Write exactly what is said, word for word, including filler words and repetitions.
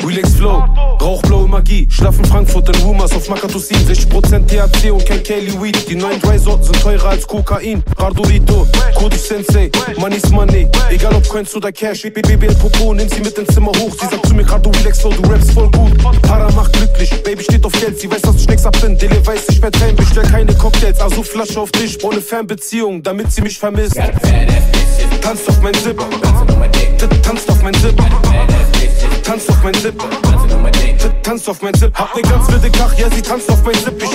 Relax Flow, rauchblaue Magie. Schlafen Frankfurt in Rumors auf Makatosin. sechzig Prozent T H C und kein Kelly Weed. Die neuen drei Sorten sind teurer als Kokain. Ardorito, Kodi Sensei, Money's Money. Egal ob Coins oder Cash, B B B Popo, nimm sie mit ins Zimmer hoch. Sie sagt zu mir grad, du Relax Flow, du rappst voll gut. Para macht glücklich, Baby steht auf Geld. Sie weiß, dass ich nix ab bin. Dele weiß, ich werd heim, bestell keine Cocktails. Also Flasche auf Tisch, ohne Fernbeziehung, damit sie mich vermisst. Tanzt auf mein Zip, tanzt auf mein Zip, tanzt auf mein Zip, tanzt auf mein Zip. Hab ne ganz wilde Kach, ja sie tanzt auf mein Zip. Ich